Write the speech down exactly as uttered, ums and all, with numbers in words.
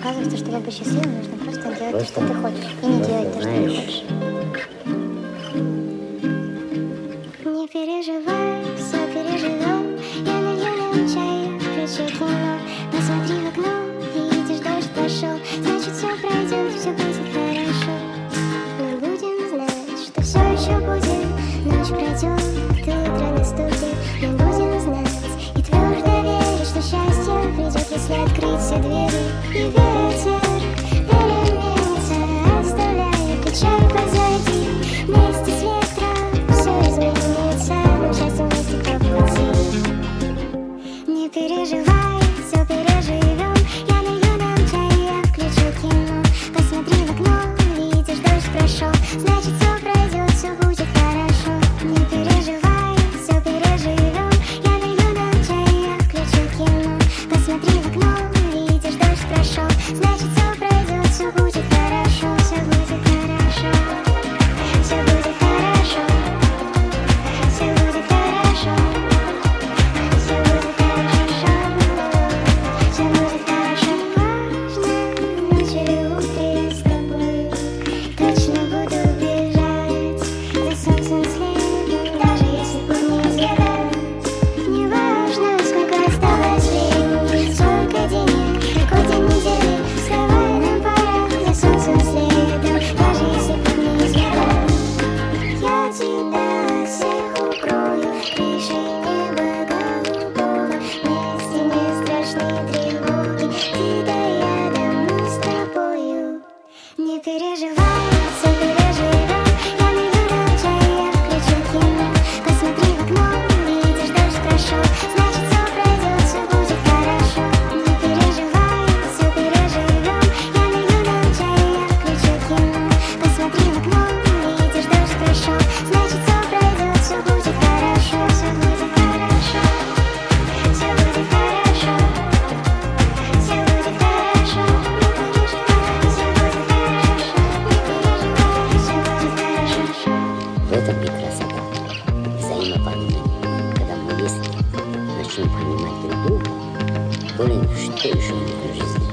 оказывается, чтобы быть счастливым, нужно просто делать то, Просто- что ты хочешь, и не просто делать то, что не знаешь. хочешь. Не переживай, все переживем. Я налью нам чая, включу кино. Посмотри в окно, видишь, дождь пошел. Значит, все пройдет, все будет хорошо. Мы будем знать, что все еще будет. Ночь пройдет, утро наступит. Мы будем знать и твердо верить, что счастье придет, если открыть все двери. И ветер переменится, оставляя печаль позади. Вместе с ветром все изменится, нам счастье вместе по пути. Не переживай, все переживем. Я налью нам чай, я включу кино. Посмотри в окно, видишь, дождь прошел. Значит, все пройдет, все будет хорошо. Не переживай, все переживем. Я налью нам чай, я включу кино. Посмотри в окно, видишь, дождь прошел. Значит, все пройдет, все будет хорошо. Все будет хорошо. Все будет хорошо. Все будет хорошо. Все будет хорошо. Все будет хорошо. Важно, ночь или утро я с тобой. Точно буду бежать за солнцем следом, даже если путь неизведан. Не важно, сколько осталось времени, сколько денег, какой день недели. Вставай, нам пора за солнцем следом, даже если путь неизведан. Я тебя всех укрою, крышей неба голубого. Вместе не страшны тревоги, ты да я, да мы с тобою. Не переживай, все переживем. Я налью нам чай, я включу кино. Посмотри в окно, видишь, дождь прошел. Значит, все пройдет, все будет хорошо. Не переживай, все переживем. Я налью нам чай, я включу кино. Посмотри в окно, видишь, дождь прошел. Значит, все пройдет, все будет хорошо. Все будет хорошо. Все будет хорошо. Все будет хорошо. Не переживай, все будет хорошо. Не переживай, все будет хорошо. В этом и красота взаимопонимания. Когда мы, если начнем понимать друг друга, то ли что еще будет в жизни.